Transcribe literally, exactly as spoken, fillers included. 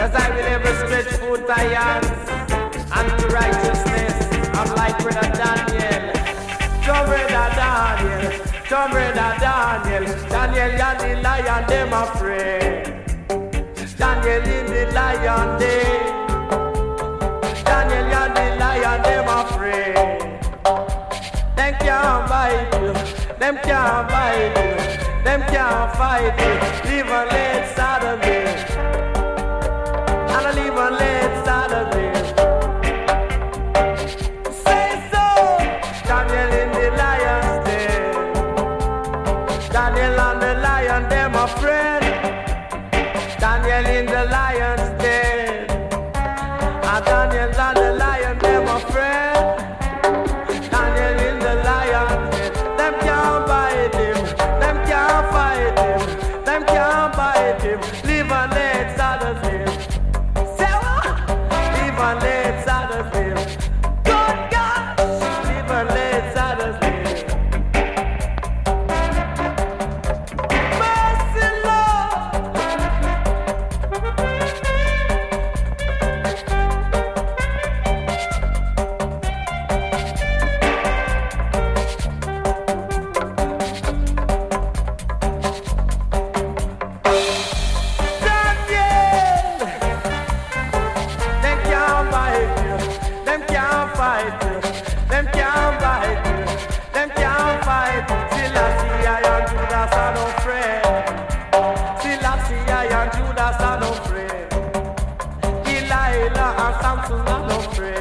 As I will ever stretch forth thy hands unto righteousness, I'm like brother Daniel. Tom brother Daniel, Tom brother Daniel, Daniel and the lion, them afraid. Daniel in the lion den, Daniel and the lion, them afraid. Them can't bite you, them can't bite you, them can't fight you. Live and let Saturday, and I live and let Saturday. Say so. Daniel in the lion's den, Daniel and the lion, them a friend. Daniel in the lion's den, and Daniel and the lion, them a friend. Daniel in the lion's den, them can't bite him, them can't fight him, them can't bite him. Live and let Saturday. Say what? Live and let Saturday. Good God! Live and let Saturday. Mercy, Lord! Daniel! Them can't bite you, them can't fight you, them can't bite you, them can't fight you. Selassie, I and Judas are no friend. Selassie, I and Judas are no friend. Delilah and Samson are no friend.